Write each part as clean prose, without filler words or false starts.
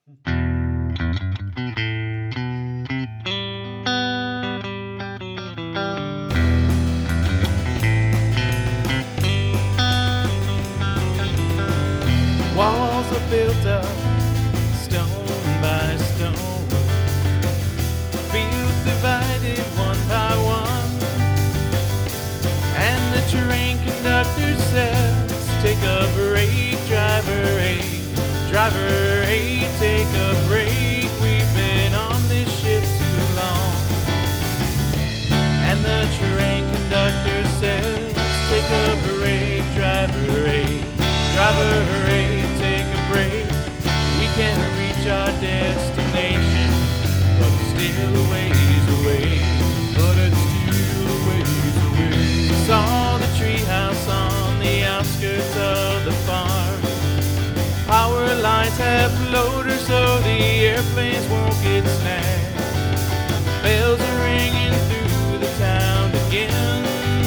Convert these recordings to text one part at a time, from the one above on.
Walls are built up, stone by stone. Fields divided one by one. And the train conductor says, take a break, driver 8. Driver 8, take a break. We've been on this ship too long. And the train conductor says, take a break, driver 8. Driver 8, take a break. We can reach our destination, but it's still a ways away. But it's still a ways away. Saw the treehouse on the outskirts of the farm. Power lines have floaters so the airplanes won't get snagged. Bells are ringing through the town again.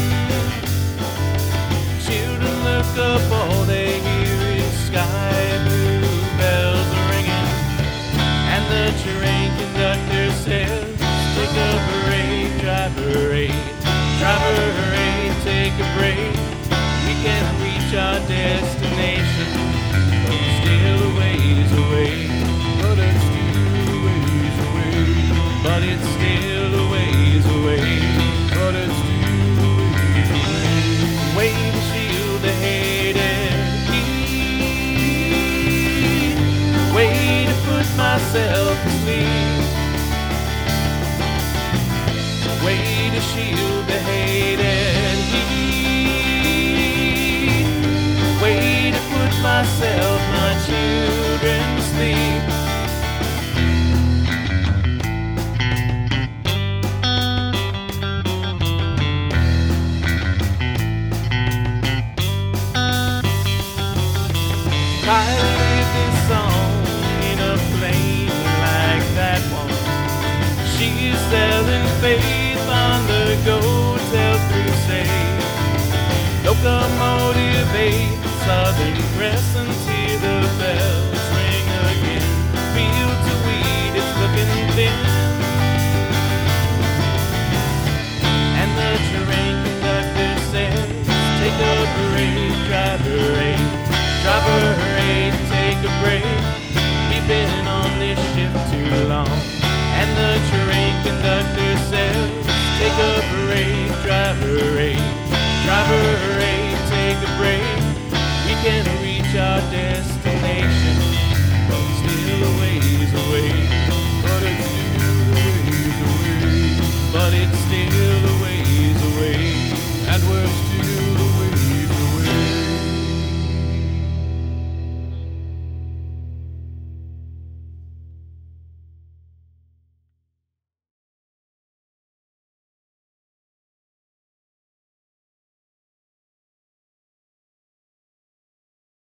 Children look up, all they hear is sky blue. Bells are ringing, and the train conductor says, take a break, driver 8. Driver 8, take a break. We can reach our destination, but it's still a ways away. But it's still a ways away. But it's still a ways away. But it's still a ways away. Wave a shield ahead and heat. Way to put myself to sleep. Way to shield the hate and heat. Way to put myself, my children to sleep. Pilot did this song in a plane like that one. She's selling faith on the Go-Tel Crusade. Locomotive 8, Southern Crest